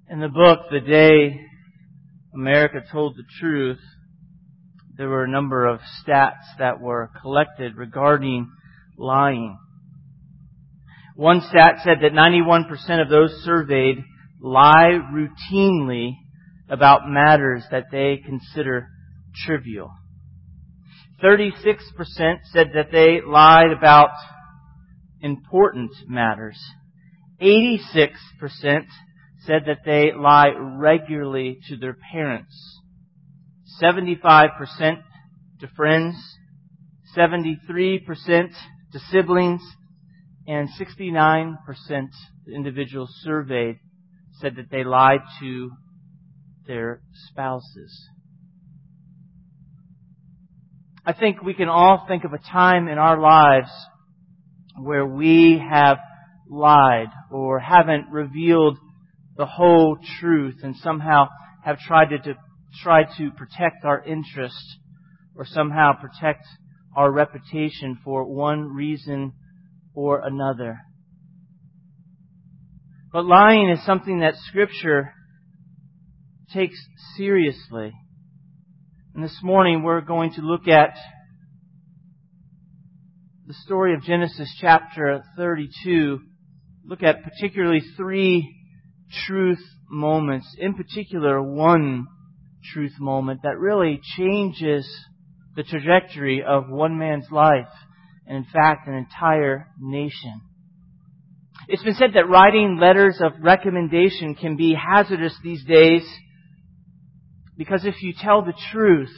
In the book, The Day America Told the Truth, there were a number of stats that were collected regarding lying. One stat said that 91% of those surveyed lie routinely about matters that they consider trivial. 36% said that they lied about important matters. 86% said that they lie regularly to their parents. 75% to friends. 73% to siblings. And 69% of the individuals surveyed said that they lied to their spouses. I think we can all think of a time in our lives where we have lied or haven't revealed the whole truth and somehow have tried to protect our interest or somehow protect our reputation for one reason or another. But lying is something that Scripture takes seriously. And this morning we're going to look at the story of Genesis chapter 32. Look at particularly 3 truth moments. In particular, one truth moment that really changes the trajectory of one man's life and, in fact, an entire nation. It's been said that writing letters of recommendation can be hazardous these days because if you tell the truth,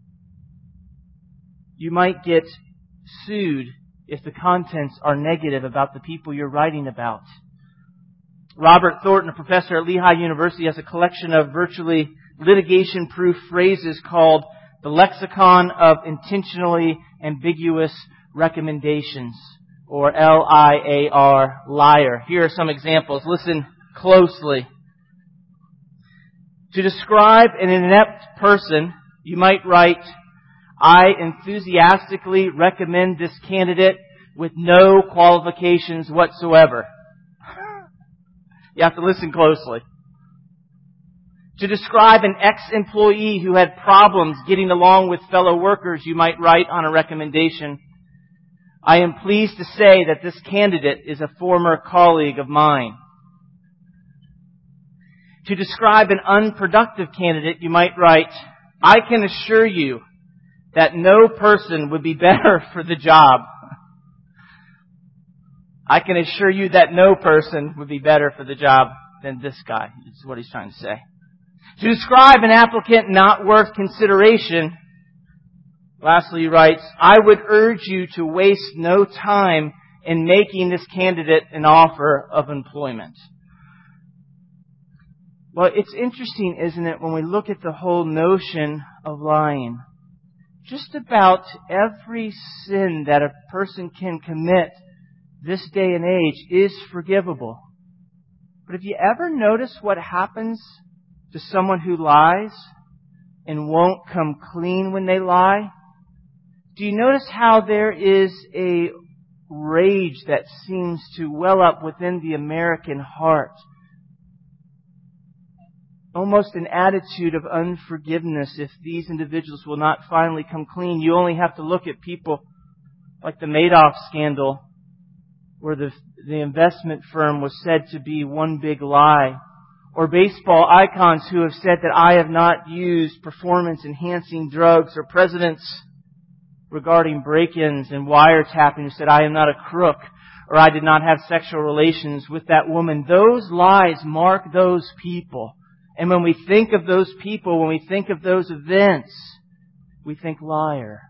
you might get sued if the contents are negative about the people you're writing about. Robert Thornton, a professor at Lehigh University, has a collection of virtually litigation-proof phrases called the Lexicon of Intentionally Ambiguous Recommendations, or LIAR, liar. Here are some examples. Listen closely. To describe an inept person, you might write, I enthusiastically recommend this candidate with no qualifications whatsoever. You have to listen closely. To describe an ex-employee who had problems getting along with fellow workers, you might write on a recommendation, I am pleased to say that this candidate is a former colleague of mine. To describe an unproductive candidate, you might write, I can assure you that no person would be better for the job. I can assure you that no person would be better for the job than this guy. That's what he's trying to say. To describe an applicant not worth consideration, lastly he writes, I would urge you to waste no time in making this candidate an offer of employment. Well, it's interesting, isn't it, when we look at the whole notion of lying. Just about every sin that a person can commit this day and age is forgivable. But have you ever noticed what happens to someone who lies and won't come clean when they lie? Do you notice how there is a rage that seems to well up within the American heart? Almost an attitude of unforgiveness if these individuals will not finally come clean. You only have to look at people like the Madoff scandal, where the investment firm was said to be one big lie. Or baseball icons who have said that I have not used performance-enhancing drugs. Or presidents regarding break-ins and wiretapping who said I am not a crook. Or I did not have sexual relations with that woman. Those lies mark those people. And when we think of those people, when we think of those events, we think liar.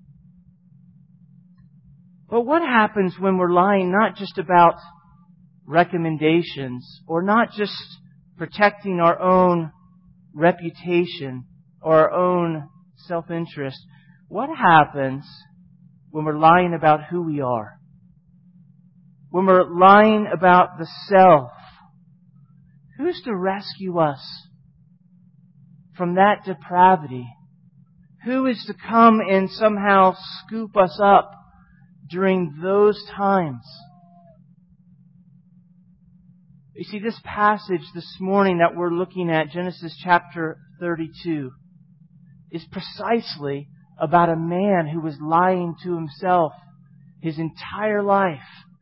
But what happens when we're lying not just about recommendations or not just protecting our own reputation or our own self-interest? What happens when we're lying about who we are? When we're lying about the self? Who's to rescue us from that depravity? Who is to come and somehow scoop us up during those times? You see, this passage this morning that we're looking at, Genesis chapter 32, is precisely about a man who was lying to himself his entire life.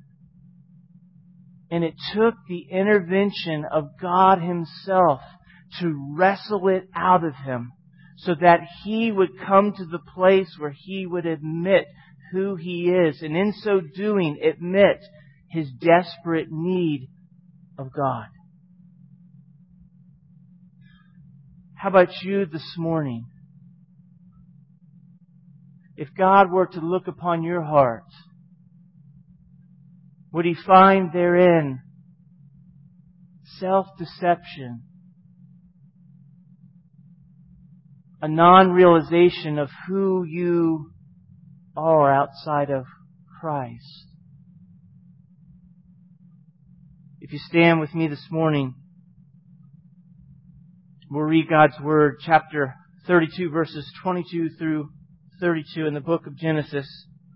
And it took the intervention of God Himself to wrestle it out of him so that he would come to the place where he would admit who he is, and in so doing admit his desperate need of God. How about you this morning? If God were to look upon your heart, would He find therein self-deception, a non-realization of who you are outside of Christ? If you stand with me this morning, we'll read God's Word, chapter 32, verses 22 through 32 in the book of Genesis.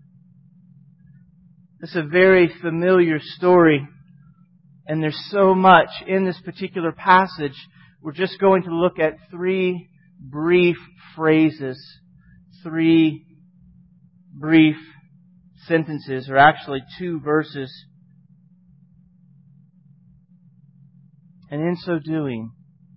It's a very familiar story, and there's so much in this particular passage. We're just going to look at three brief phrases, three brief sentences, or actually 2 verses. And in so doing,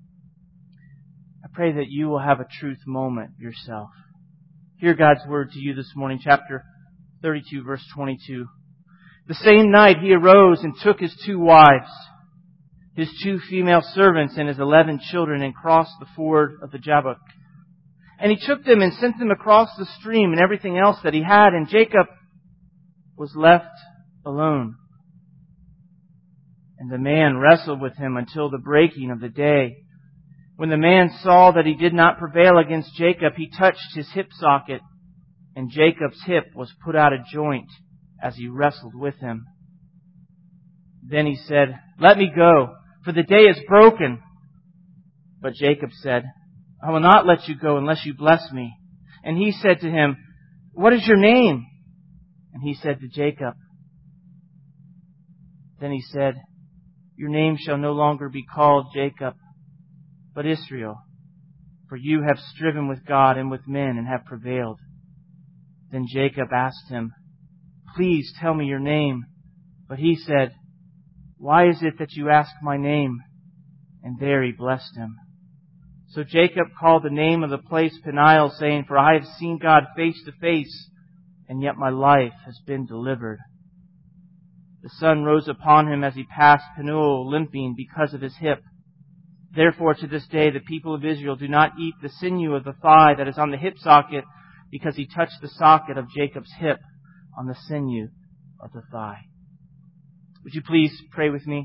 I pray that you will have a truth moment yourself. Hear God's Word to you this morning, chapter 32, verse 22. The same night he arose and took his 2 wives, his 2 female servants, and his 11 children, and crossed the ford of the Jabbok. And he took them and sent them across the stream and everything else that he had, and Jacob was left alone. And the man wrestled with him until the breaking of the day. When the man saw that he did not prevail against Jacob, he touched his hip socket, and Jacob's hip was put out of joint as he wrestled with him. Then he said, "Let me go, for the day is broken." But Jacob said, "I will not let you go unless you bless me." And he said to him, "What is your name?" And he said to Jacob. Then he said, "Your name shall no longer be called Jacob, but Israel, for you have striven with God and with men and have prevailed." Then Jacob asked him, "Please tell me your name." But he said, "Why is it that you ask my name?" And there he blessed him. So Jacob called the name of the place Peniel, saying, "For I have seen God face to face, and yet my life has been delivered." The sun rose upon him as he passed Penuel, limping because of his hip. Therefore to this day the people of Israel do not eat the sinew of the thigh that is on the hip socket, because he touched the socket of Jacob's hip on the sinew of the thigh. Would you please pray with me?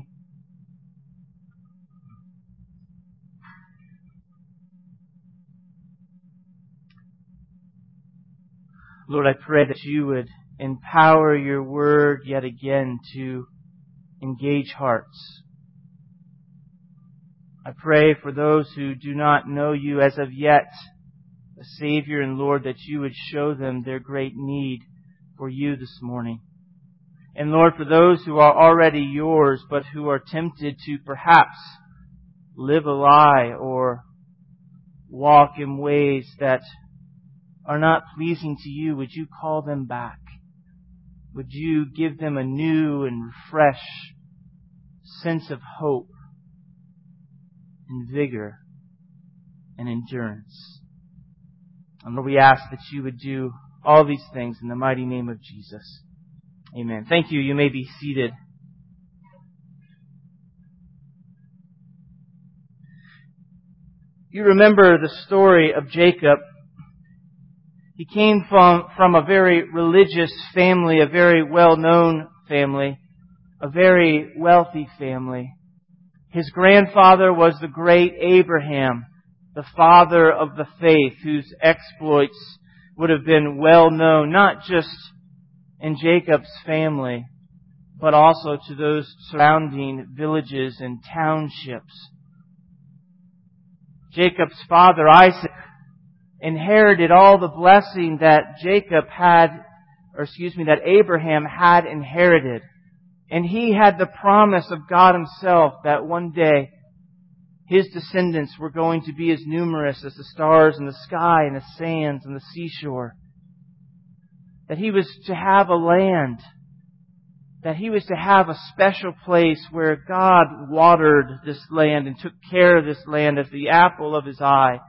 Lord, I pray that you would empower your word yet again to engage hearts. I pray for those who do not know you as of yet, a Savior and Lord, that you would show them their great need for you this morning. And Lord, for those who are already yours, but who are tempted to perhaps live a lie or walk in ways that are not pleasing to you, would you call them back? Would you give them a new and fresh sense of hope and vigor and endurance? And Lord, we ask that you would do all these things in the mighty name of Jesus. Amen. Thank you. You may be seated. You remember the story of Jacob. He came from a very religious family, a very well-known family, a very wealthy family. His grandfather was the great Abraham, the father of the faith, whose exploits would have been well known, not just in Jacob's family, but also to those surrounding villages and townships. Jacob's father, Isaac, inherited all the blessing that Abraham had inherited. And he had the promise of God Himself that one day his descendants were going to be as numerous as the stars in the sky and the sands and the seashore. That he was to have a land. That he was to have a special place where God watered this land and took care of this land as the apple of His eye.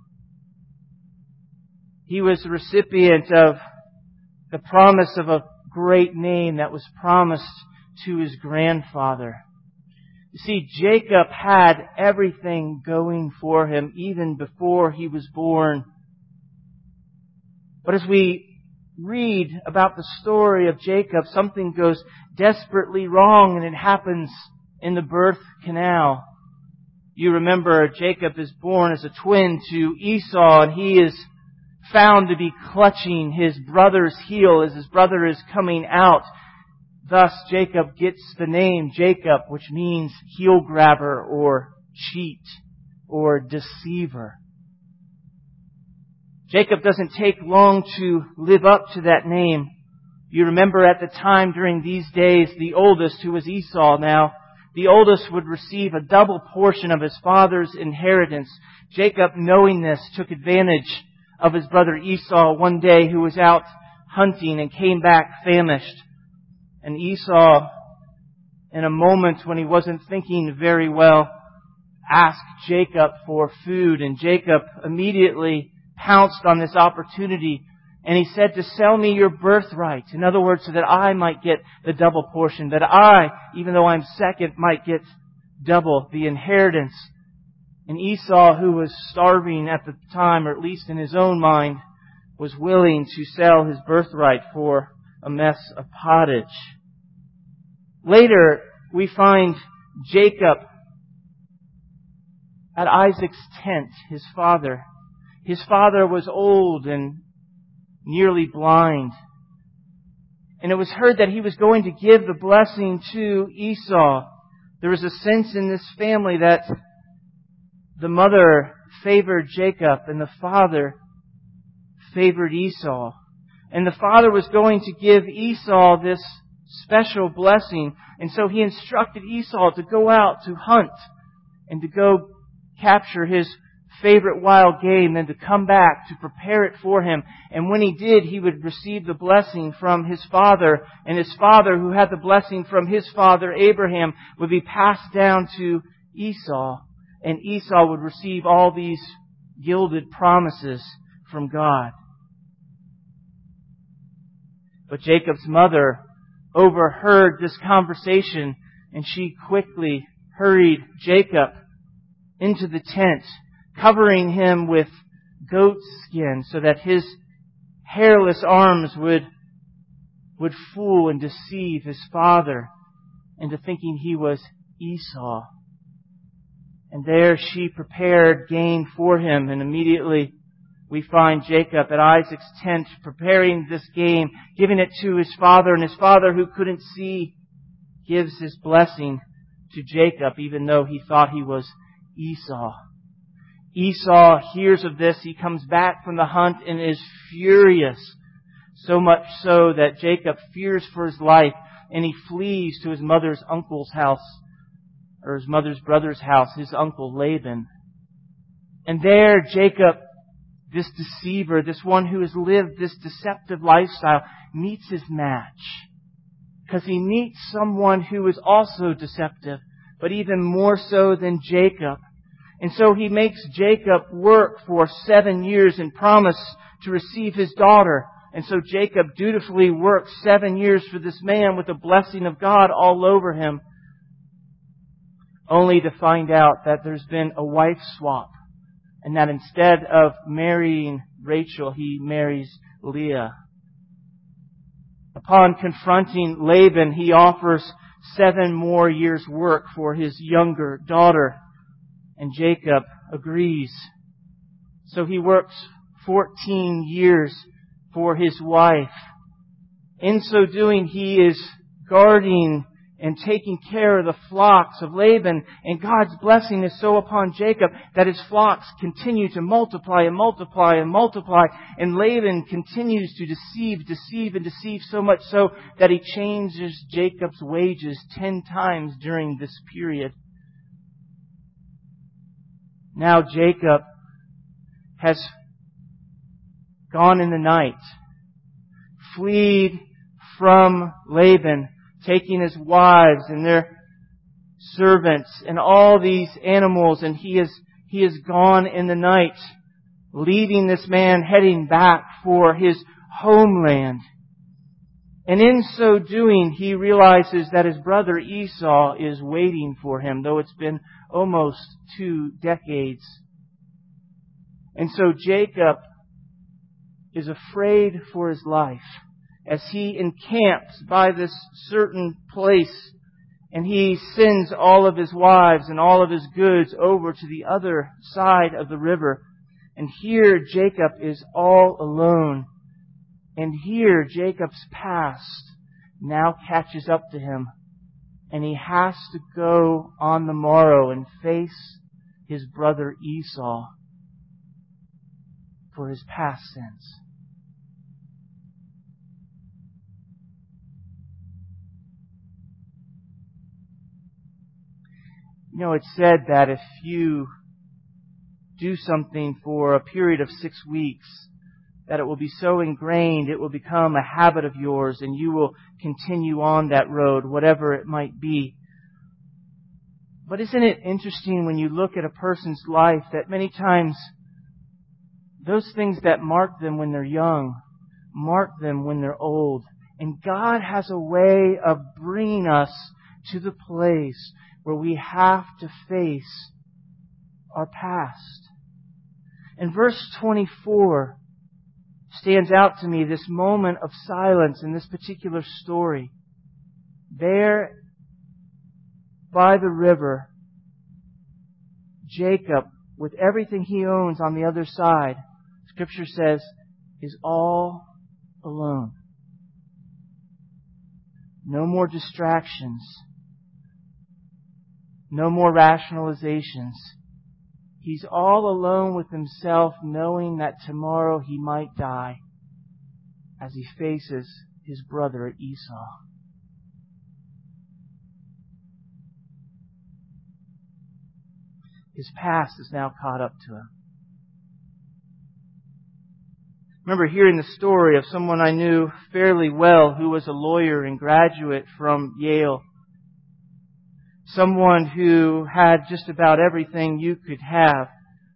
He was the recipient of the promise of a great name that was promised to his grandfather. You see, Jacob had everything going for him even before he was born. But as we read about the story of Jacob, something goes desperately wrong, and it happens in the birth canal. You remember Jacob is born as a twin to Esau, and he is found to be clutching his brother's heel as his brother is coming out. Thus, Jacob gets the name Jacob, which means heel grabber or cheat or deceiver. Jacob doesn't take long to live up to that name. You remember at the time during these days, the oldest, who was Esau now, the oldest would receive a double portion of his father's inheritance. Jacob, knowing this, took advantage of his brother Esau one day, who was out hunting and came back famished. And Esau, in a moment when he wasn't thinking very well, asked Jacob for food. And Jacob immediately pounced on this opportunity. And he said, to sell me your birthright. In other words, so that I might get the double portion. That I, even though I'm second, might get double the inheritance. And Esau, who was starving at the time, or at least in his own mind, was willing to sell his birthright for a mess of pottage. Later, we find Jacob at Isaac's tent, his father. His father was old and nearly blind. And it was heard that he was going to give the blessing to Esau. There was a sense in this family that the mother favored Jacob and the father favored Esau. And the father was going to give Esau this special blessing. And so he instructed Esau to go out to hunt and to go capture his favorite wild game, then to come back to prepare it for him. And when he did, he would receive the blessing from his father. And his father, who had the blessing from his father Abraham, would be passed down to Esau. And Esau would receive all these gilded promises from God. But Jacob's mother overheard this conversation, and she quickly hurried Jacob into the tent, covering him with goat skin so that his hairless arms would fool and deceive his father into thinking he was Esau. And there she prepared game for him, and immediately we find Jacob at Isaac's tent preparing this game, giving it to his father, and his father, who couldn't see, gives his blessing to Jacob, even though he thought he was Esau. Esau hears of this. He comes back from the hunt and is furious, so much so that Jacob fears for his life, and he flees to his mother's uncle's house, or his mother's brother's house, his uncle Laban. And there Jacob, this deceiver, this one who has lived this deceptive lifestyle, meets his match. Because he meets someone who is also deceptive, but even more so than Jacob. And so he makes Jacob work for 7 years and promise to receive his daughter. And so Jacob dutifully works 7 years for this man with the blessing of God all over him, only to find out that there's been a wife swap, and that instead of marrying Rachel, he marries Leah. Upon confronting Laban, he offers 7 more years' work for his younger daughter, and Jacob agrees. So he works 14 years for his wife. In so doing, he is guarding and taking care of the flocks of Laban. And God's blessing is so upon Jacob that his flocks continue to multiply and multiply and multiply. And Laban continues to deceive so much so that he changes Jacob's wages 10 times during this period. Now Jacob has gone in the night, fleed from Laban, taking his wives and their servants and all these animals, and he has gone in the night, leaving this man heading back for his homeland. And in so doing, he realizes that his brother Esau is waiting for him, though it's been almost 2 decades. And so Jacob is afraid for his life as he encamps by this certain place, and he sends all of his wives and all of his goods over to the other side of the river. And here Jacob is all alone. And here Jacob's past now catches up to him, and he has to go on the morrow and face his brother Esau for his past sins. You know, it's said that if you do something for a period of 6 weeks, that it will be so ingrained, it will become a habit of yours, and you will continue on that road, whatever it might be. But isn't it interesting when you look at a person's life that many times those things that mark them when they're young, mark them when they're old. And God has a way of bringing us to the place where we have to face our past. And verse 24 stands out to me, this moment of silence in this particular story. There, by the river, Jacob, with everything he owns on the other side, Scripture says, is all alone. No more distractions. No more rationalizations. He's all alone with himself, knowing that tomorrow he might die as he faces his brother Esau. His past is now caught up to him. I remember hearing the story of someone I knew fairly well who was a lawyer and graduate from Yale. Someone who had just about everything you could have.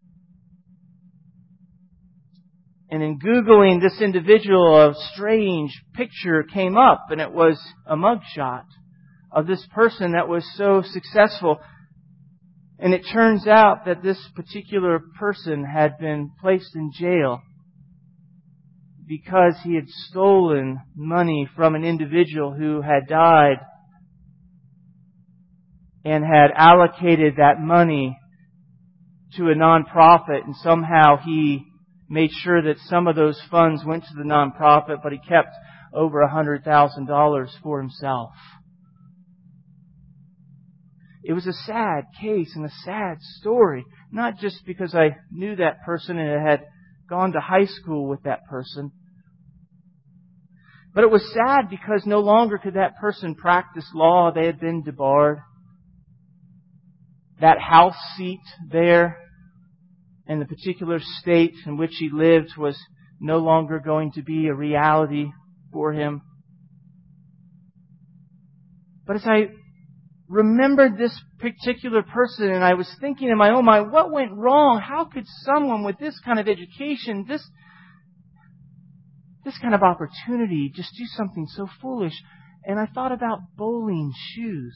And in Googling this individual, a strange picture came up, and it was a mugshot of this person that was so successful. And it turns out that this particular person had been placed in jail because he had stolen money from an individual who had died and had allocated that money to a nonprofit, and somehow he made sure that some of those funds went to the nonprofit, but he kept over $100,000 for himself. It was a sad case and a sad story, not just because I knew that person and had gone to high school with that person, but it was sad because no longer could that person practice law. They had been debarred. That house seat there in the particular state in which he lived was no longer going to be a reality for him. But as I remembered this particular person, and I was thinking in my own mind, what went wrong? How could someone with this kind of education, this kind of opportunity, just do something so foolish? And I thought about bowling shoes.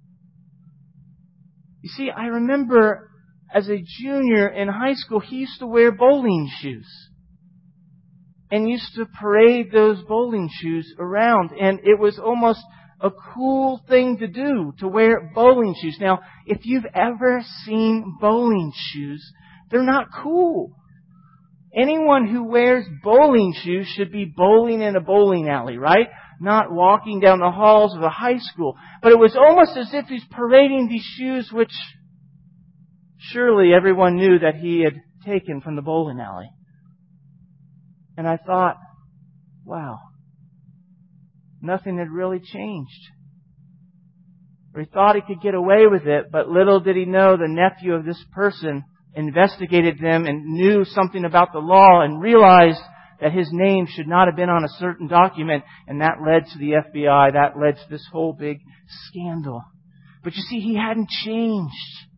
You see, I remember as a junior in high school, he used to wear bowling shoes and used to parade those bowling shoes around. And it was almost a cool thing to do, to wear bowling shoes. Now, if you've ever seen bowling shoes, they're not cool. Anyone who wears bowling shoes should be bowling in a bowling alley, right? not walking down the halls of a high school. But it was almost as if he's parading these shoes which surely everyone knew that he had taken from the bowling alley. And I thought, wow, nothing had really changed. Or he thought he could get away with it, but little did he know the nephew of this person investigated them and knew something about the law and realized that his name should not have been on a certain document, and that led to the FBI. That led to this whole big scandal. But you see, he hadn't changed.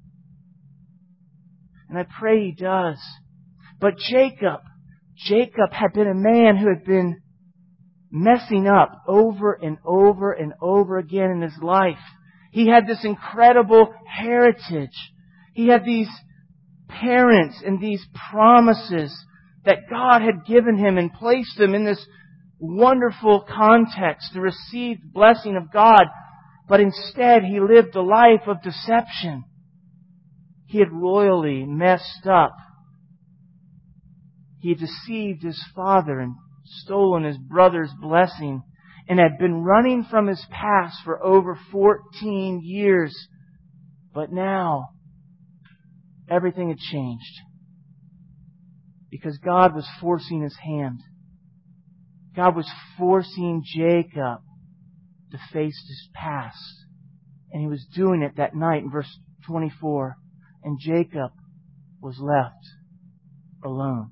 And I pray he does. But Jacob had been a man who had been messing up over and over and over again in his life. He had this incredible heritage. He had these parents and these promises that God had given him and placed him in this wonderful context to receive the blessing of God. But instead, he lived a life of deception. He had royally messed up. He had deceived his father and stolen his brother's blessing and had been running from his past for over 14 years. But now, everything had changed. Because God was forcing His hand. God was forcing Jacob to face his past. And He was doing it that night in verse 24. And Jacob was left alone.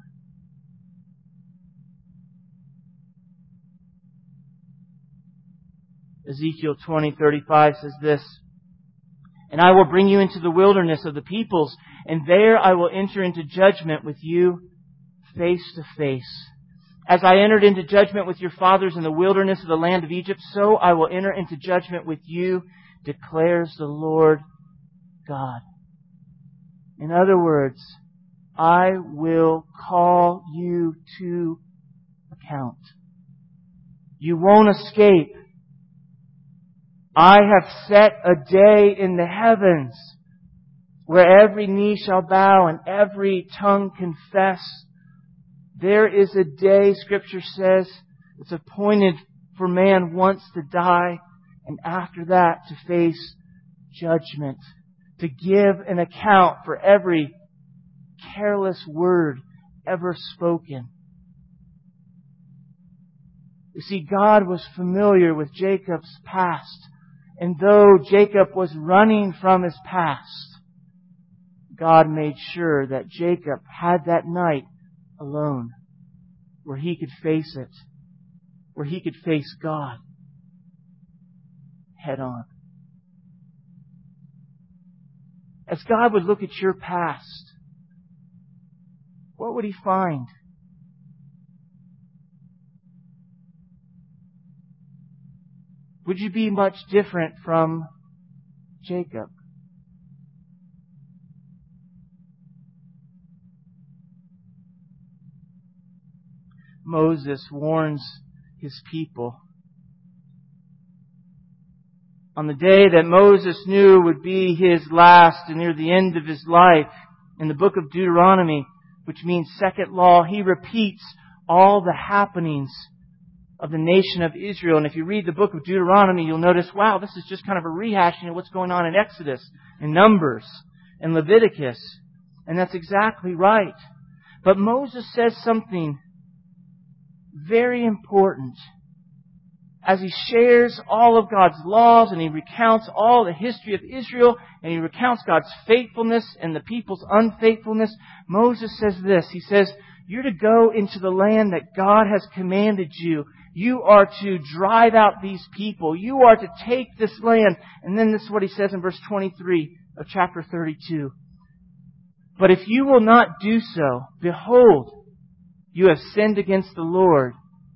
Ezekiel 20:35 says this, "And I will bring you into the wilderness of the peoples, and there I will enter into judgment with you face to face. As I entered into judgment with your fathers in the wilderness of the land of Egypt, so I will enter into judgment with you, declares the Lord God." In other words, I will call you to account. You won't escape. I have set a day in the heavens where every knee shall bow and every tongue confess. There is a day, Scripture says, it's appointed for man once to die and after that to face judgment, to give an account for every careless word ever spoken. You see, God was familiar with Jacob's past. And though Jacob was running from his past, God made sure that Jacob had that night alone where he could face it, where he could face God head on. As God would look at your past, what would He find? Would you be much different from Jacob? Moses warns his people. On the day that Moses knew would be his last and near the end of his life, in the book of Deuteronomy, which means second law, he repeats all the happenings of the nation of Israel. And if you read the book of Deuteronomy, you'll notice, wow, this is just kind of a rehashing of what's going on in Exodus and Numbers and Leviticus. And that's exactly right. But Moses says something very important as he shares all of God's laws and he recounts all the history of Israel and he recounts God's faithfulness and the people's unfaithfulness. Moses says this. He says, you're to go into the land that God has commanded you. You are to drive out these people. You are to take this land. And then this is what he says in verse 23 of chapter 32. But if you will not do so, behold, you have sinned against the Lord.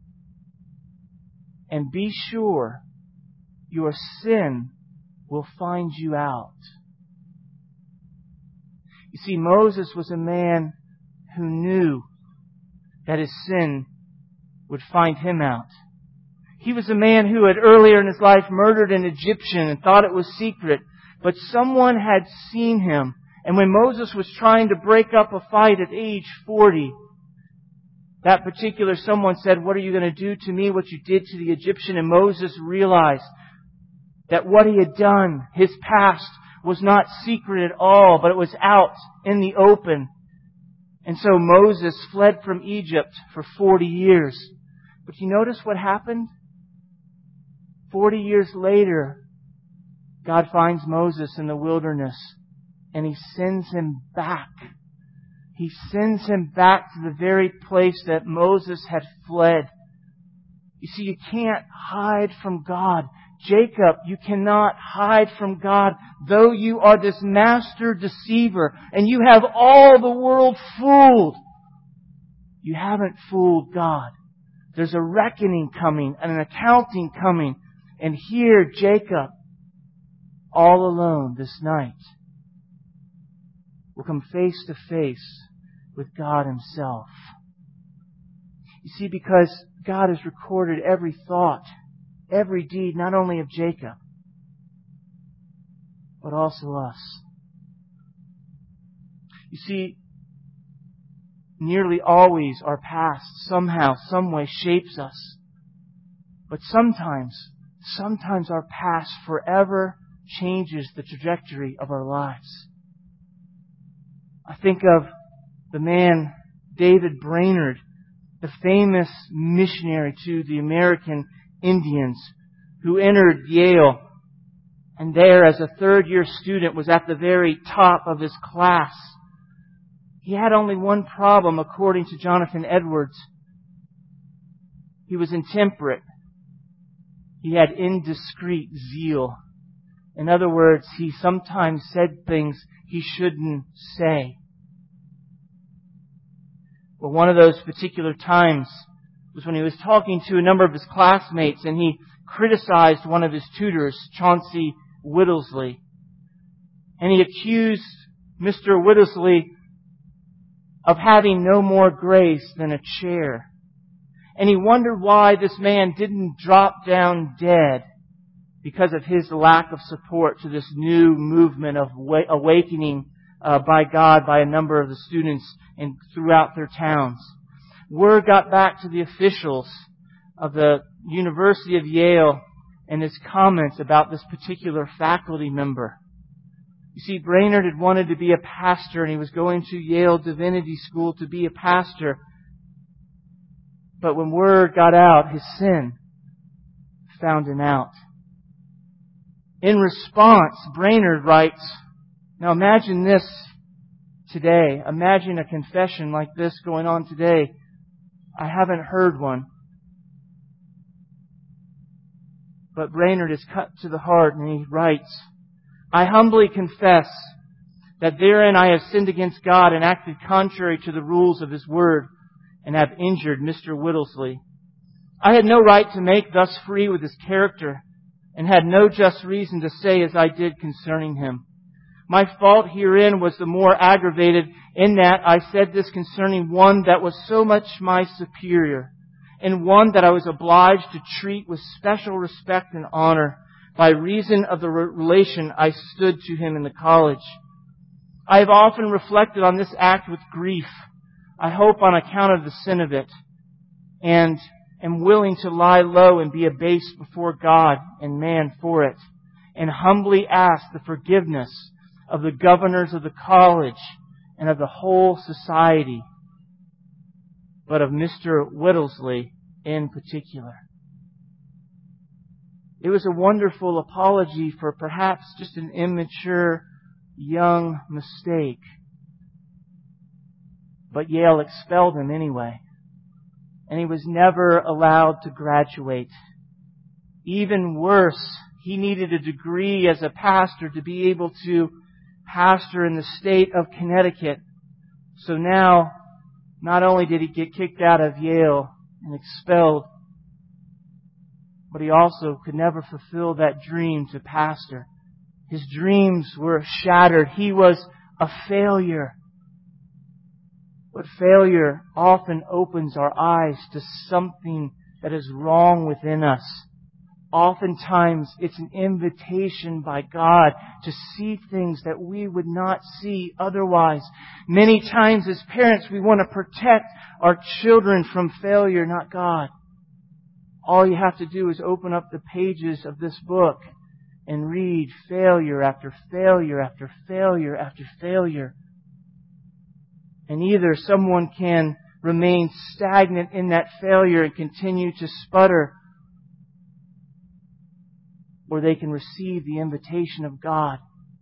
And be sure your sin will find you out. You see, Moses was a man who knew that his sin would find him out. He was a man who had earlier in his life murdered an Egyptian and thought it was secret. But someone had seen him. And when Moses was trying to break up a fight at age 40, That particular someone said, "What are you going to do to me what you did to the Egyptian?" And Moses realized that what he had done, his past, was not secret at all, but it was out in the open. And so Moses fled from Egypt for 40 years. But you notice what happened? 40 years later, God finds Moses in the wilderness and He sends him back. He sends him back to the very place that Moses had fled. You see, you can't hide from God. Jacob, you cannot hide from God, though you are this master deceiver and you have all the world fooled. You haven't fooled God. There's a reckoning coming and an accounting coming. And here, Jacob, all alone this night, will come face to face with God Himself. You see, because God has recorded every thought, every deed, not only of Jacob, but also us. You see, nearly always our past somehow, some way shapes us. But sometimes our past forever changes the trajectory of our lives. I think of the man David Brainerd, the famous missionary to the American Indians, who entered Yale and there as a third-year student was at the very top of his class. He had only one problem, according to Jonathan Edwards. He was intemperate. He had indiscreet zeal. In other words, he sometimes said things he shouldn't say. Well, one of those particular times was when he was talking to a number of his classmates and he criticized one of his tutors, Chauncey Whittlesley. And he accused Mr. Whittlesley of having no more grace than a chair. And he wondered why this man didn't drop down dead because of his lack of support to this new movement of awakening by God by a number of the students and throughout their towns. Word got back to the officials of the University of Yale and his comments about this particular faculty member. You see, Brainerd had wanted to be a pastor and he was going to Yale Divinity School to be a pastor. But when word got out, his sin found him out. In response, Brainerd writes, now imagine this today. Imagine a confession like this going on today. I haven't heard one. But Brainerd is cut to the heart and he writes, I humbly confess that therein I have sinned against God and acted contrary to the rules of His Word and have injured Mr. Whittlesley. I had no right to make thus free with his character and had no just reason to say as I did concerning him. My fault herein was the more aggravated in that I said this concerning one that was so much my superior, and one that I was obliged to treat with special respect and honor by reason of the relation I stood to him in the college. I have often reflected on this act with grief, I hope on account of the sin of it, and am willing to lie low and be abased before God and man for it, and humbly ask the forgiveness of the governors of the college and of the whole society, but of Mr. Whittlesley in particular. It was a wonderful apology for perhaps just an immature, young mistake. But Yale expelled him anyway. And he was never allowed to graduate. Even worse, he needed a degree as a pastor to be able to pastor in the state of Connecticut. So now, not only did he get kicked out of Yale and expelled, but he also could never fulfill that dream to pastor. His dreams were shattered. He was a failure. But failure often opens our eyes to something that is wrong within us. Oftentimes, it's an invitation by God to see things that we would not see otherwise. Many times as parents, we want to protect our children from failure, not God. All you have to do is open up the pages of this book and read failure after failure after failure after failure. And either someone can remain stagnant in that failure and continue to sputter, or they can receive the invitation of God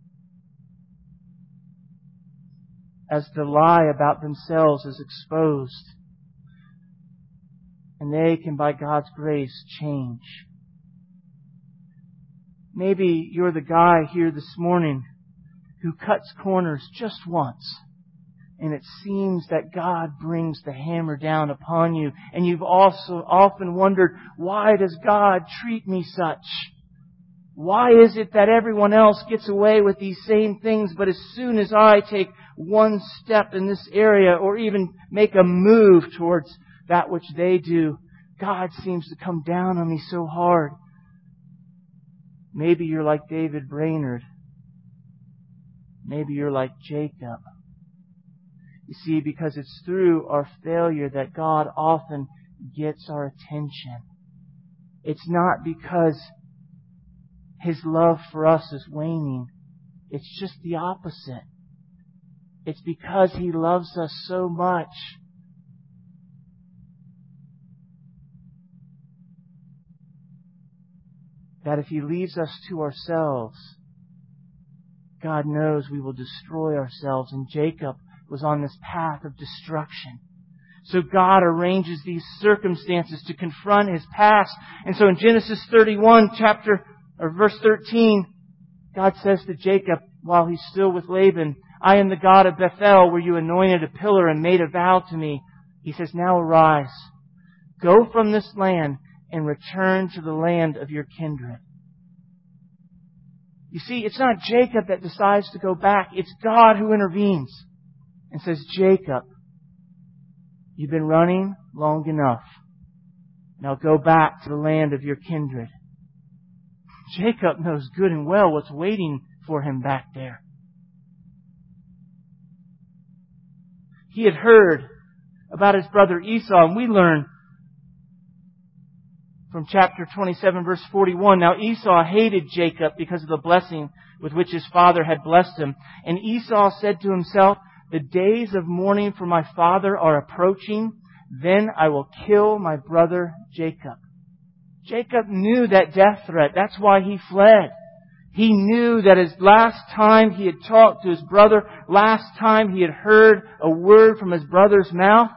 as the lie about themselves is exposed. And they can, by God's grace, change. Maybe you're the guy here this morning who cuts corners just once, and it seems that God brings the hammer down upon you. And you've also often wondered, why does God treat me such? Why is it that everyone else gets away with these same things, but as soon as I take one step in this area or even make a move towards that which they do, God seems to come down on me so hard? Maybe you're like David Brainerd. Maybe you're like Jacob. You see, because it's through our failure that God often gets our attention. It's not because His love for us is waning. It's just the opposite. It's because He loves us so much that if He leaves us to ourselves, God knows we will destroy ourselves. And Jacob was on this path of destruction. So God arranges these circumstances to confront his past. And so in Genesis 31, verse 13, God says to Jacob, while he's still with Laban, I am the God of Bethel, where you anointed a pillar and made a vow to me. He says, now arise, go from this land and return to the land of your kindred. You see, it's not Jacob that decides to go back. It's God who intervenes and says, Jacob, you've been running long enough. Now go back to the land of your kindred. Jacob knows good and well what's waiting for him back there. He had heard about his brother Esau, and we learn from chapter 27, verse 41, now Esau hated Jacob because of the blessing with which his father had blessed him. And Esau said to himself, the days of mourning for my father are approaching. Then I will kill my brother Jacob. Jacob knew that death threat. That's why he fled. He knew that his last time he had talked to his brother, last time he had heard a word from his brother's mouth,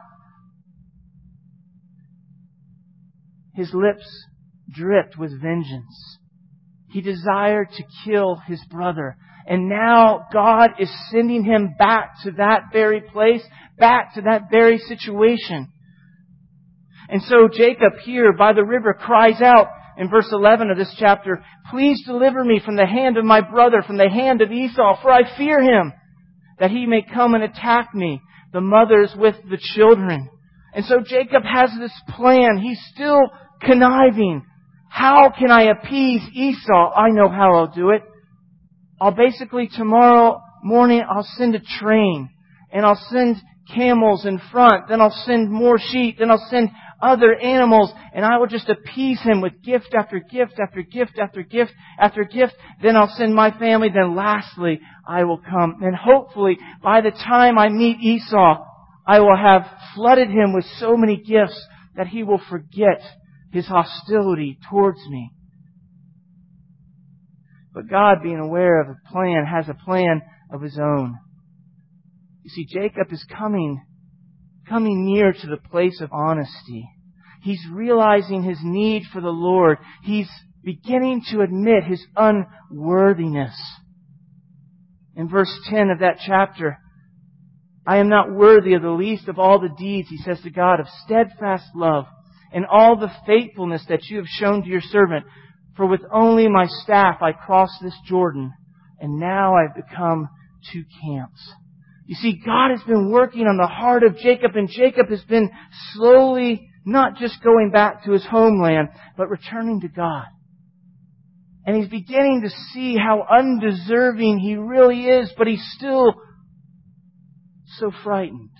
his lips dripped with vengeance. He desired to kill his brother. And now God is sending him back to that very place, back to that very situation. And so Jacob here by the river cries out in verse 11 of this chapter, please deliver me from the hand of my brother, from the hand of Esau, for I fear him, that he may come and attack me, the mothers with the children. And so Jacob has this plan. He's still conniving. How can I appease Esau? I know how I'll do it. I'll basically tomorrow morning I'll send a train and I'll send camels in front. Then I'll send more sheep. Then I'll send other animals, and I will just appease him with gift after gift after gift after gift after gift. Then I'll send my family. Then lastly, I will come. And hopefully, by the time I meet Esau, I will have flooded him with so many gifts that he will forget his hostility towards me. But God, being aware of a plan, has a plan of His own. You see, Jacob is coming near to the place of honesty. He's realizing his need for the Lord. He's beginning to admit his unworthiness. In verse 10 of that chapter, I am not worthy of the least of all the deeds, he says to God, of steadfast love and all the faithfulness that you have shown to your servant. For with only my staff I crossed this Jordan, and now I've become two camps. You see, God has been working on the heart of Jacob, and Jacob has been slowly not just going back to his homeland, but returning to God. And he's beginning to see how undeserving he really is, but he's still so frightened.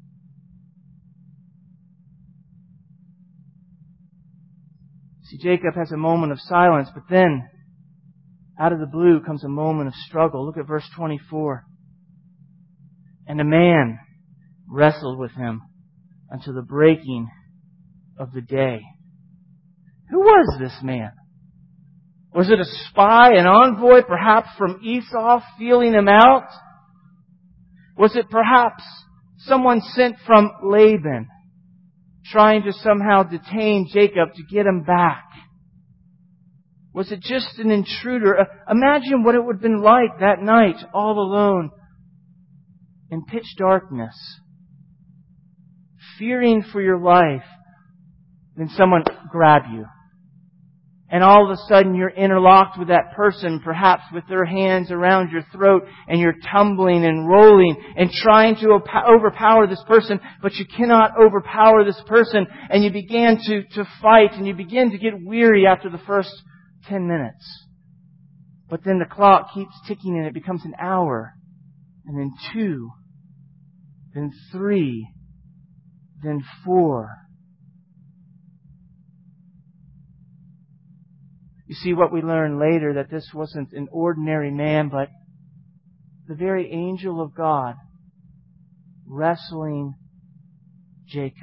See, Jacob has a moment of silence, but then, out of the blue comes a moment of struggle. Look at verse 24. And a man wrestled with him until the breaking of the day. Who was this man? Was it a spy, an envoy, perhaps from Esau, feeling him out? Was it perhaps someone sent from Laban, trying to somehow detain Jacob to get him back? Was it just an intruder? Imagine what it would have been like that night, all alone, in pitch darkness, fearing for your life. Then someone grab you. And all of a sudden you're interlocked with that person, perhaps with their hands around your throat, and you're tumbling and rolling and trying to overpower this person, but you cannot overpower this person, and you begin to fight, and you begin to get weary after the first 10 minutes. But then the clock keeps ticking and it becomes an hour, and then 2, then 3, then 4. You see, what we learn later, that this wasn't an ordinary man, but the very angel of God wrestling Jacob.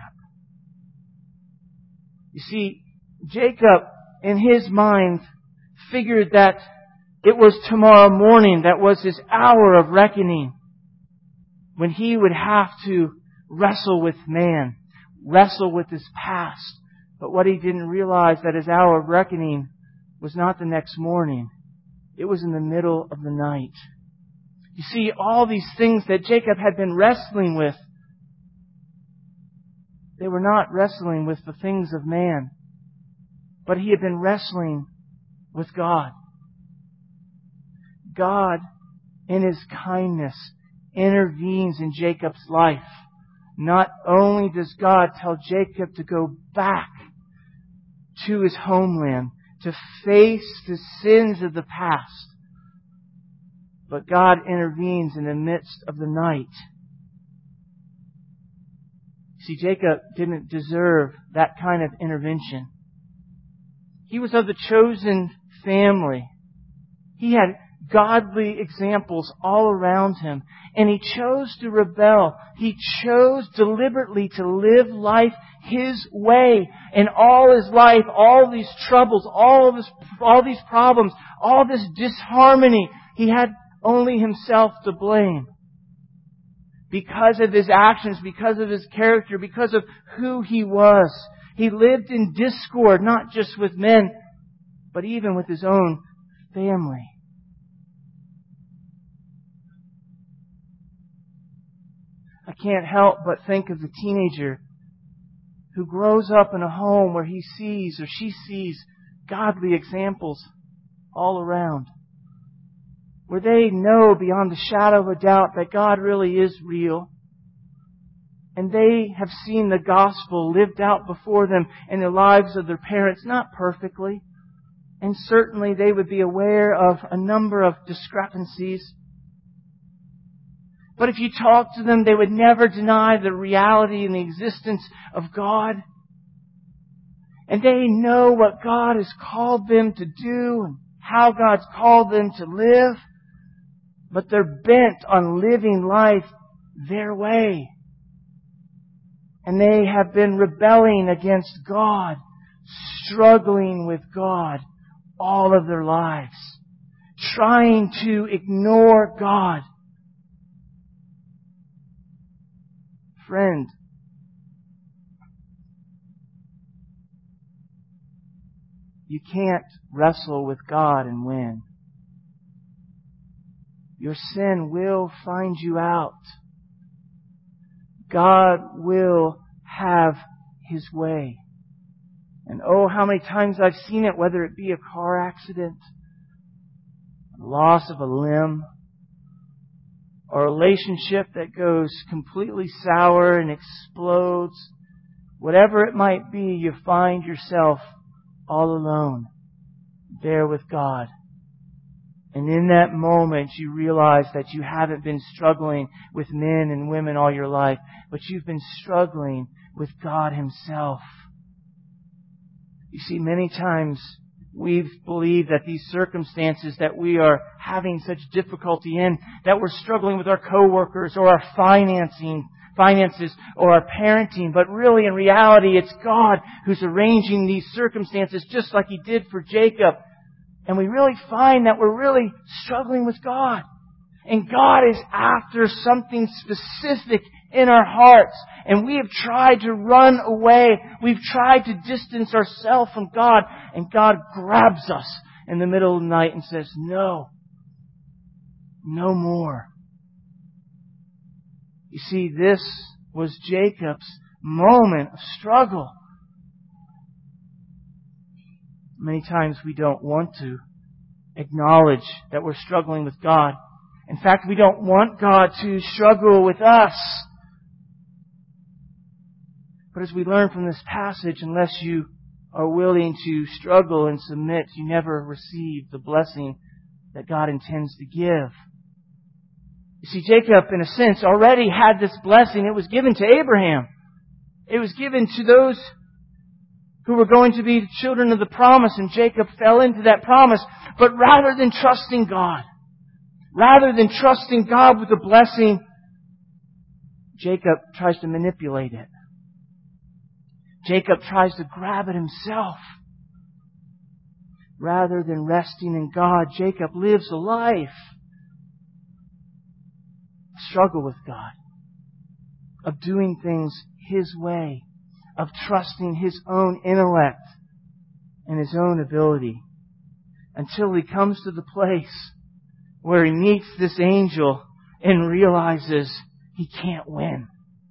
You see, Jacob, in his mind, figured that it was tomorrow morning that was his hour of reckoning, when he would have to wrestle with man, wrestle with his past. But what he didn't realize, that his hour of reckoning was not the next morning. It was in the middle of the night. You see, all these things that Jacob had been wrestling with, they were not wrestling with the things of man, but he had been wrestling with God. God, in His kindness, intervenes in Jacob's life. Not only does God tell Jacob to go back to his homeland, to face the sins of the past, but God intervenes in the midst of the night. See, Jacob didn't deserve that kind of intervention. He was of the chosen family. He had godly examples all around him, and he chose to rebel. He chose deliberately to live life his way. And all his life, all these troubles, all these problems, all this disharmony, he had only himself to blame. Because of his actions, because of his character, because of who he was. He lived in discord, not just with men, but even with his own family. I can't help but think of the teenager who grows up in a home where he sees or she sees godly examples all around, where they know beyond the shadow of a doubt that God really is real, and they have seen the gospel lived out before them in the lives of their parents, not perfectly, and certainly they would be aware of a number of discrepancies. But if you talk to them, they would never deny the reality and the existence of God. And they know what God has called them to do and how God's called them to live. But they're bent on living life their way. And they have been rebelling against God, struggling with God all of their lives, trying to ignore God. Friend, you can't wrestle with God and win. Your sin will find you out. God will have His way. And oh, how many times I've seen it, whether it be a car accident, the loss of a limb, or a relationship that goes completely sour and explodes. Whatever it might be, you find yourself all alone, there with God. And in that moment, you realize that you haven't been struggling with men and women all your life, but you've been struggling with God Himself. You see, many times we've believed that these circumstances that we are having such difficulty in, that we're struggling with our coworkers or our finances or our parenting, but really in reality it's God who's arranging these circumstances just like He did for Jacob. And we really find that we're really struggling with God. And God is after something specific in our hearts. And we have tried to run away. We've tried to distance ourselves from God. And God grabs us in the middle of the night and says, no. No more. You see, this was Jacob's moment of struggle. Many times we don't want to acknowledge that we're struggling with God. In fact, we don't want God to struggle with us. But as we learn from this passage, unless you are willing to struggle and submit, you never receive the blessing that God intends to give. You see, Jacob, in a sense, already had this blessing. It was given to Abraham. It was given to those who were going to be the children of the promise, and Jacob fell into that promise. But rather than trusting God with the blessing, Jacob tries to manipulate it. Jacob tries to grab it himself. Rather than resting in God, Jacob lives a life of struggle with God, of doing things his way, of trusting his own intellect and his own ability, until he comes to the place where he meets this angel and realizes he can't win.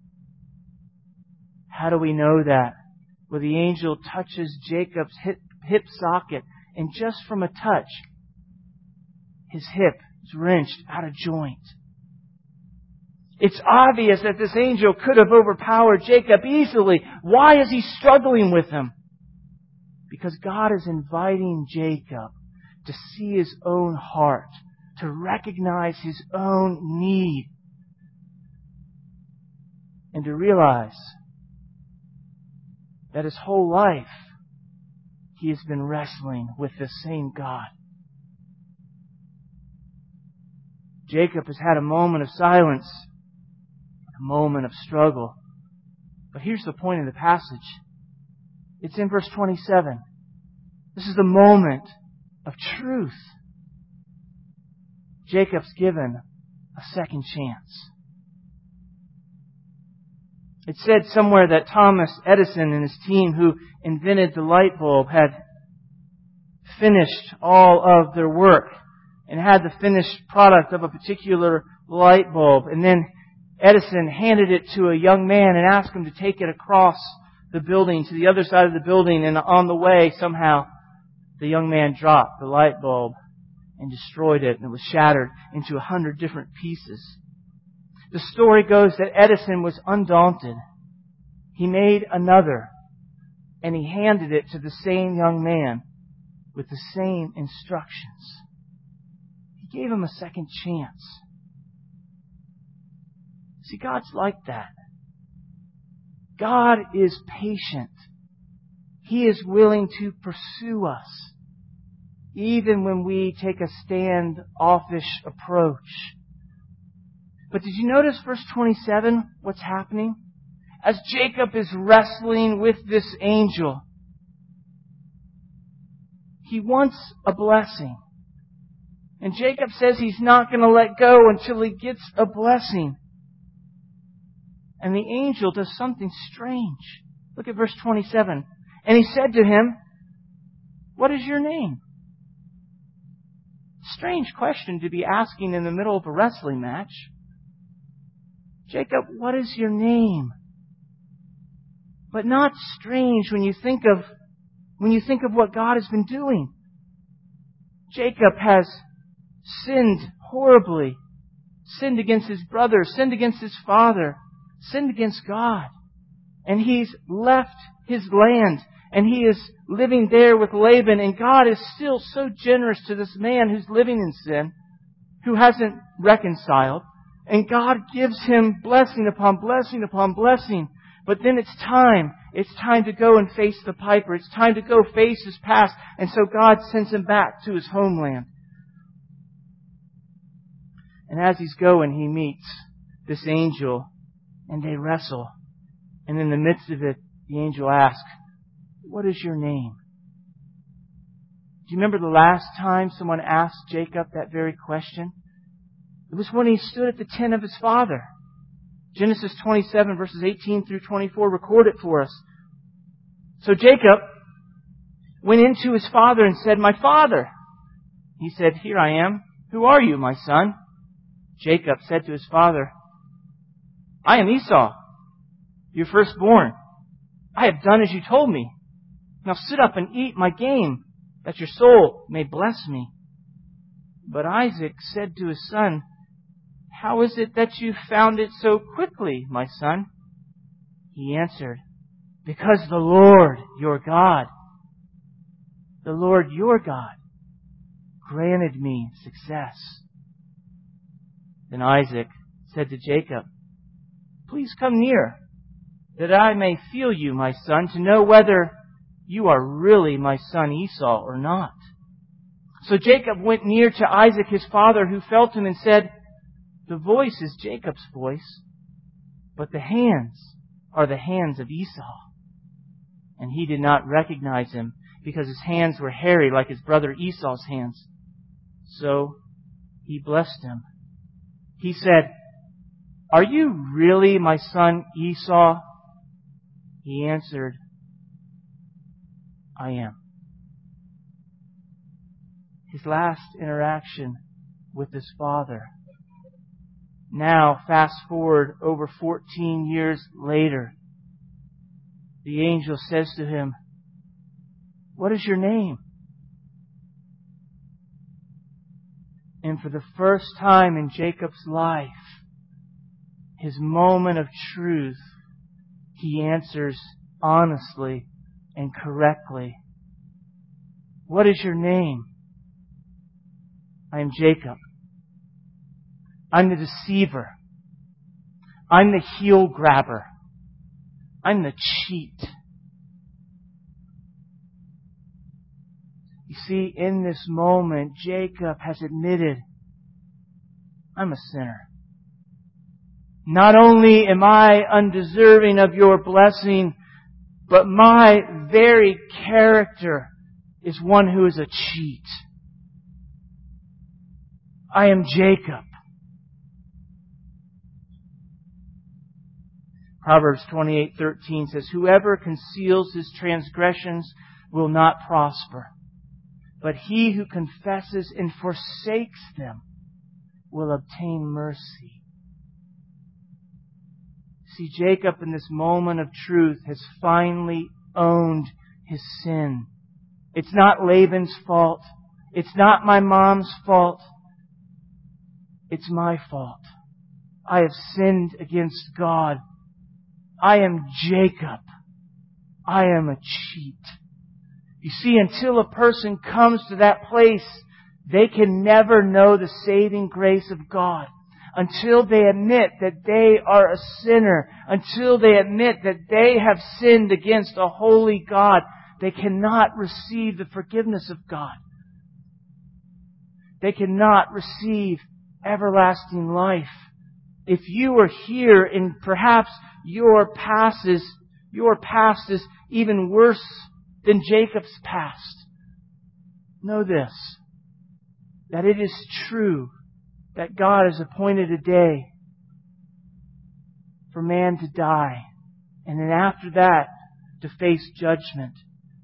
How do we know that? Well, the angel touches Jacob's hip socket, and just from a touch, his hip is wrenched out of joint. It's obvious that this angel could have overpowered Jacob easily. Why is he struggling with him? Because God is inviting Jacob to see his own heart, to recognize his own need, and to realize that his whole life he has been wrestling with the same God. Jacob has had a moment of silence, a moment of struggle. But here's the point of the passage. It's in verse 27. This is the moment of truth. Jacob's given a second chance. It said somewhere that Thomas Edison and his team who invented the light bulb had finished all of their work and had the finished product of a particular light bulb. And then Edison handed it to a young man and asked him to take it across the building to the other side of the building. And on the way, somehow, the young man dropped the light bulb and destroyed it, and it was shattered into 100 different pieces. The story goes that Edison was undaunted. He made another, and he handed it to the same young man with the same instructions. He gave him a second chance. See, God's like that. God is patient. He is willing to pursue us, even when we take a standoffish approach. But did you notice verse 27, what's happening? As Jacob is wrestling with this angel, he wants a blessing. And Jacob says he's not going to let go until he gets a blessing. And the angel does something strange. Look at verse 27. And he said to him, "What is your name?" Strange question to be asking in the middle of a wrestling match. Jacob, what is your name? But not strange when you think of what God has been doing. Jacob has sinned horribly, sinned against his brother, sinned against his father, sinned against God. And he's left his land. And he is living there with Laban. And God is still so generous to this man who's living in sin, who hasn't reconciled. And God gives him blessing upon blessing upon blessing. But then it's time. It's time to go and face the piper. It's time to go face his past. And so God sends him back to his homeland. And as he's going, he meets this angel. And they wrestle. And in the midst of it, the angel asks, "What is your name?" Do you remember the last time someone asked Jacob that very question? It was when he stood at the tent of his father. Genesis 27 verses 18 through 24 record it for us. So Jacob went into his father and said, "My father." He said, "Here I am. Who are you, my son?" Jacob said to his father, "I am Esau, your firstborn. I have done as you told me. Now sit up and eat my game, that your soul may bless me." But Isaac said to his son, "How is it that you found it so quickly, my son?" He answered, "Because the Lord your God, granted me success." Then Isaac said to Jacob, "Please come near, that I may feel you, my son, to know whether you are really my son Esau or not." So Jacob went near to Isaac his father, who felt him and said, "The voice is Jacob's voice, but the hands are the hands of Esau." And he did not recognize him, because his hands were hairy like his brother Esau's hands. So he blessed him. He said, "Are you really my son Esau?" He answered, "I am." His last interaction with his father. Now, fast forward over 14 years later, the angel says to him, "What is your name?" And for the first time in Jacob's life, his moment of truth, he answers honestly and correctly. "What is your name?" "I am Jacob. I'm the deceiver. I'm the heel grabber. I'm the cheat." You see, in this moment, Jacob has admitted, "I'm a sinner. Not only am I undeserving of your blessing, but my very character is one who is a cheat. I am Jacob." Proverbs 28:13 says, "Whoever conceals his transgressions will not prosper, but he who confesses and forsakes them will obtain mercy." See, Jacob in this moment of truth has finally owned his sin. It's not Laban's fault. It's not my mom's fault. It's my fault. I have sinned against God. I am Jacob. I am a cheat. You see, until a person comes to that place, they can never know the saving grace of God. Until they admit that they are a sinner, until they admit that they have sinned against a holy God, they cannot receive the forgiveness of God. They cannot receive everlasting life. If you are here and perhaps your past is even worse than Jacob's past, know this, that it is true that God has appointed a day for man to die, and then after that to face judgment.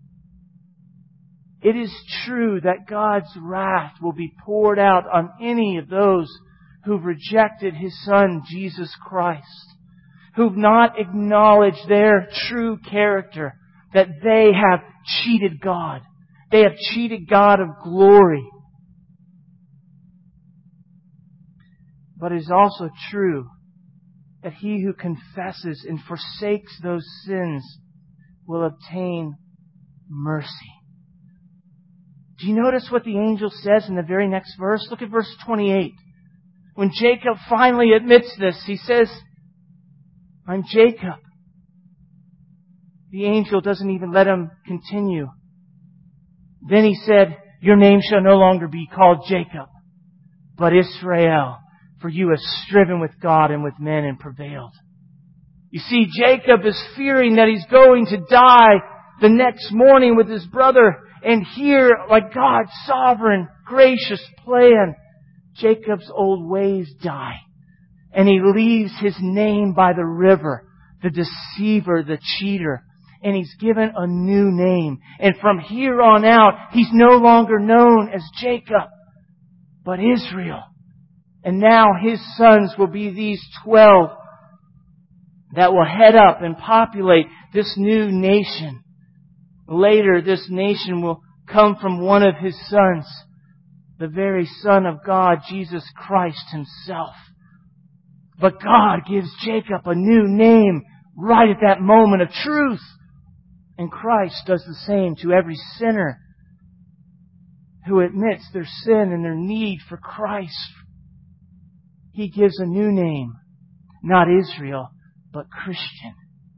It is true that God's wrath will be poured out on any of those who've rejected His Son, Jesus Christ, who've not acknowledged their true character, that they have cheated God. They have cheated God of glory. But it is also true that he who confesses and forsakes those sins will obtain mercy. Do you notice what the angel says in the very next verse? Look at verse 28. When Jacob finally admits this, he says, I'm Jacob. The angel doesn't even let him continue. Then he said, your name shall no longer be called Jacob, but Israel, for you have striven with God and with men and prevailed. You see, Jacob is fearing that he's going to die the next morning with his brother. And here, like God's sovereign, gracious plan, Jacob's old ways die. And he leaves his name by the river, the deceiver, the cheater. And he's given a new name. And from here on out, he's no longer known as Jacob, but Israel. And now his sons will be these 12 that will head up and populate this new nation. Later, this nation will come from one of his sons, the very Son of God, Jesus Christ Himself. But God gives Jacob a new name right at that moment of truth. And Christ does the same to every sinner who admits their sin and their need for Christ. He gives a new name, not Israel, but Christian.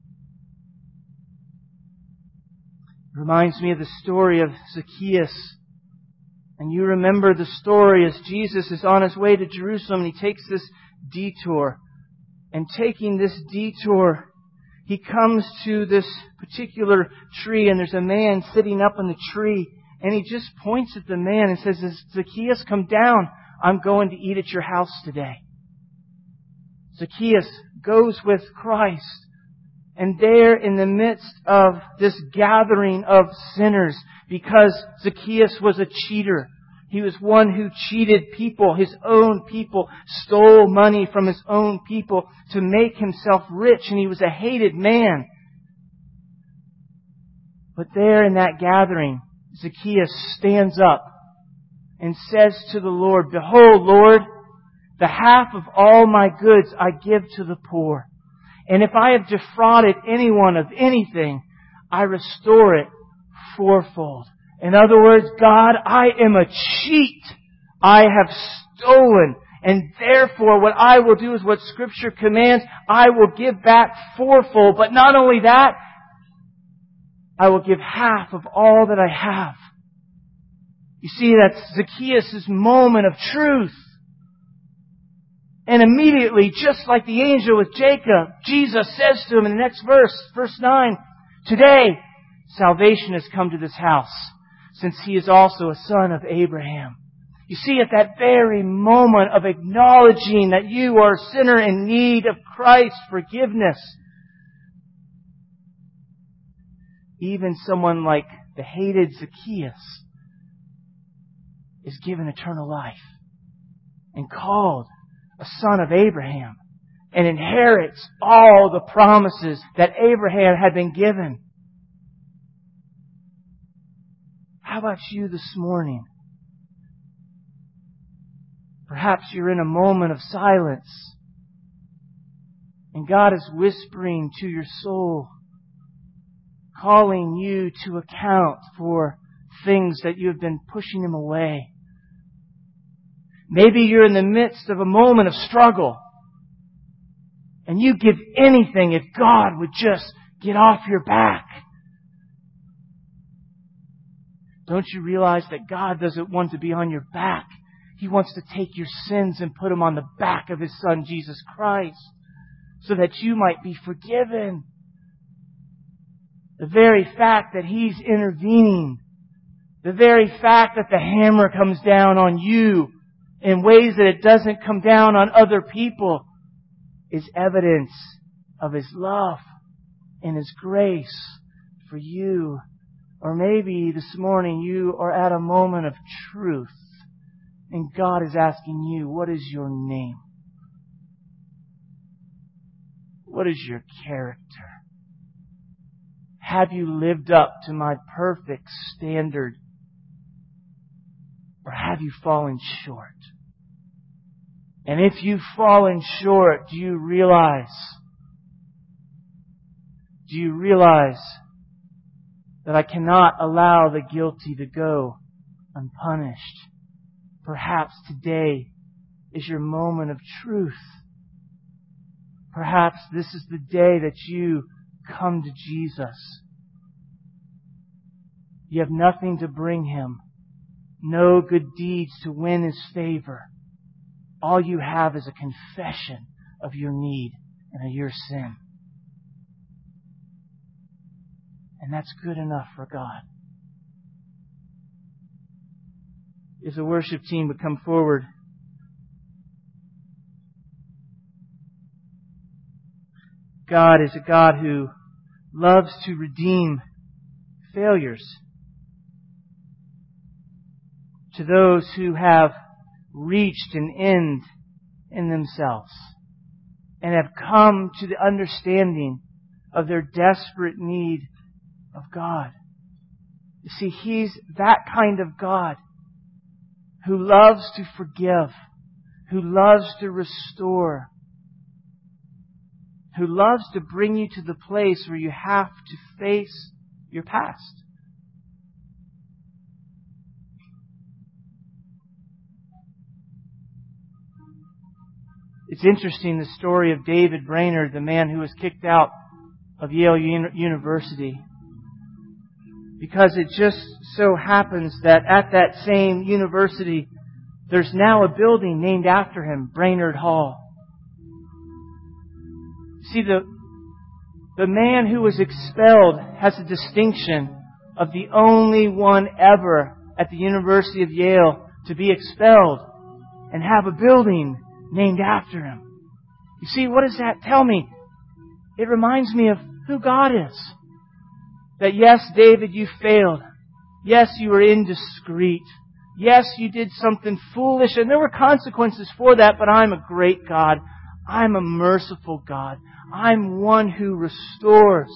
Reminds me of the story of Zacchaeus. And you remember the story as Jesus is on His way to Jerusalem and He takes this detour. And taking this detour, He comes to this particular tree and there's a man sitting up in the tree. And He just points at the man and says, Zacchaeus, come down. I'm going to eat at your house today. Zacchaeus goes with Christ. And there in the midst of this gathering of sinners, because Zacchaeus was a cheater. He was one who cheated people, his own people, stole money from his own people to make himself rich, and he was a hated man. But there in that gathering, Zacchaeus stands up and says to the Lord, Behold, Lord, the half of all my goods I give to the poor. And if I have defrauded anyone of anything, I restore it fourfold. In other words, God, I am a cheat. I have stolen. And therefore, what I will do is what Scripture commands. I will give back fourfold. But not only that, I will give half of all that I have. You see, that's Zacchaeus' moment of truth. And immediately, just like the angel with Jacob, Jesus says to him in the next verse, verse 9, Today, salvation has come to this house, since he is also a son of Abraham. You see, at that very moment of acknowledging that you are a sinner in need of Christ's forgiveness, even someone like the hated Zacchaeus is given eternal life and called a son of Abraham and inherits all the promises that Abraham had been given. How about you this morning? Perhaps you're in a moment of silence and God is whispering to your soul, calling you to account for things that you have been pushing Him away. Maybe you're in the midst of a moment of struggle and you give anything if God would just get off your back. Don't you realize that God doesn't want to be on your back? He wants to take your sins and put them on the back of His Son, Jesus Christ, so that you might be forgiven. The very fact that He's intervening, the very fact that the hammer comes down on you in ways that it doesn't come down on other people, is evidence of His love and His grace for you. Or maybe this morning you are at a moment of truth and God is asking you, what is your name? What is your character? Have you lived up to my perfect standard? Or have you fallen short? And if you've fallen short, do you realize that I cannot allow the guilty to go unpunished? Perhaps today is your moment of truth. Perhaps this is the day that you come to Jesus. You have nothing to bring Him, no good deeds to win His favor. All you have is a confession of your need and of your sin. And that's good enough for God. If the worship team would come forward. God is a God who loves to redeem failures. To those who have reached an end in themselves and have come to the understanding of their desperate need of God. You see, He's that kind of God who loves to forgive, who loves to restore, who loves to bring you to the place where you have to face your past. It's interesting, the story of David Brainerd, the man who was kicked out of Yale University. Because it just so happens that at that same university, there's now a building named after him, Brainerd Hall. See, the man who was expelled has a distinction of the only one ever at the University of Yale to be expelled and have a building named after him. You see, what does that tell me? It reminds me of who God is. That yes, David, you failed. Yes, you were indiscreet. Yes, you did something foolish, and there were consequences for that, but I'm a great God. I'm a merciful God. I'm one who restores.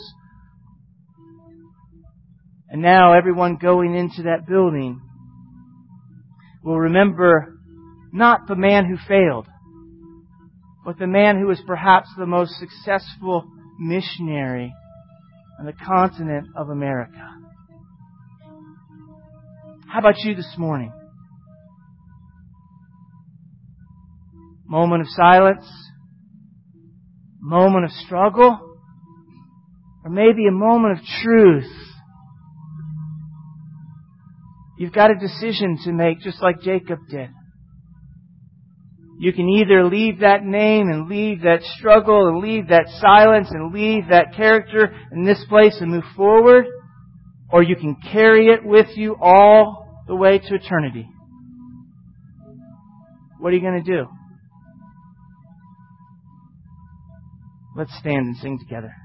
And now everyone going into that building will remember not the man who failed, but the man who was perhaps the most successful missionary on the continent of America. How about you this morning? Moment of silence? Moment of struggle? Or maybe a moment of truth? You've got a decision to make, just like Jacob did. You can either leave that name and leave that struggle and leave that silence and leave that character in this place and move forward, or you can carry it with you all the way to eternity. What are you going to do? Let's stand and sing together.